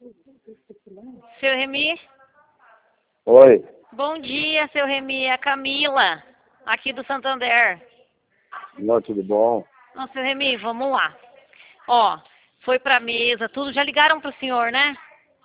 Seu Remy? Oi. Bom dia, seu Remy. É a Camila, aqui do Santander. Não, tudo bom? Não, seu Remy, vamos lá. Ó, foi pra mesa, tudo. Já ligaram pro senhor, né?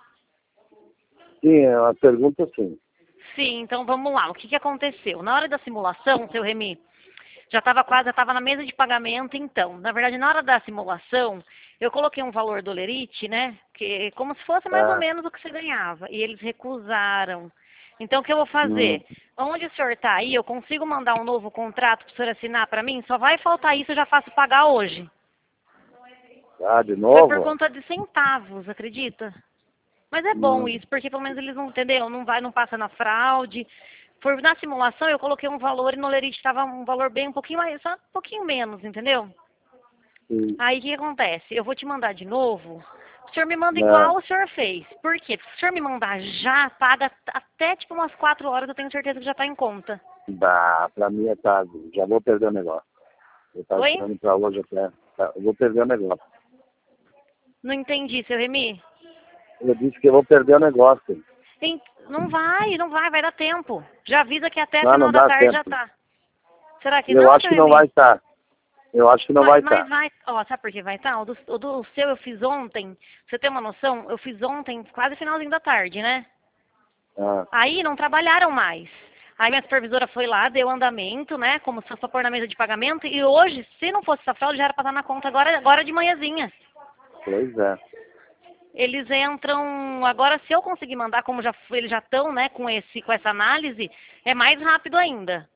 Sim, é uma pergunta sim. Sim, então vamos lá. O que aconteceu? Na hora da simulação, seu Remy, já estava na mesa de pagamento, então. Na verdade, na hora da simulação, eu coloquei um valor do Lerite, né? Que, como se fosse mais ou Ah, menos o que você ganhava. E eles recusaram. Então, o que eu vou hum, fazer? Onde o senhor está aí, eu consigo mandar um novo contrato para o senhor assinar para mim? Só vai faltar isso, eu já faço pagar hoje. de Foi por novo? conta de centavos, acredita? Mas é bom Hum, isso, porque pelo menos eles não, entendeu? Não passa na fraude. Na simulação eu coloquei um valor e no Lerite estava um valor bem um pouquinho mais, só um pouquinho menos, entendeu? sim. Aí o que acontece? Eu vou te mandar de novo. O senhor me manda Não, igual o senhor fez. Por quê? Porque se o senhor me mandar já, paga até tipo umas 4 horas, eu tenho certeza que já está em conta. pra mim é tarde. Já vou perder o negócio. Eu estava Oi? esperando pra hoje até. Eu vou perder o negócio. Não entendi, seu Remy. Eu disse que eu vou perder o negócio. Não vai dar tempo. Já avisa que até Não, final não da dá tarde já tempo. tá. Será que Eu não, acho seu que não vai Remy? estar. Eu acho que não vai Mas estar. vai, ó, sabe por que vai estar? O do seu eu fiz ontem, pra você ter uma noção, eu fiz ontem, quase finalzinho da tarde, né? Ah, Aí não trabalharam mais. Aí minha supervisora foi lá, deu andamento, né? Como se fosse pra pôr na mesa de pagamento. E hoje, se não fosse essa fraude, já era pra estar na conta agora de manhãzinha. pois é. Eles entram. Agora, se eu conseguir mandar, como eles já estão, né, com essa análise, é mais rápido ainda.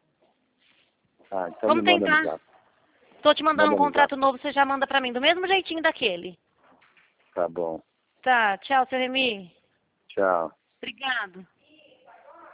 Então me Vamos manda no tentar. zap. Tô te mandando um Manda no zap. contrato novo, você já manda pra mim, do mesmo jeitinho daquele. Tá bom. Tá, tchau, seu Remy. Tchau. Obrigado.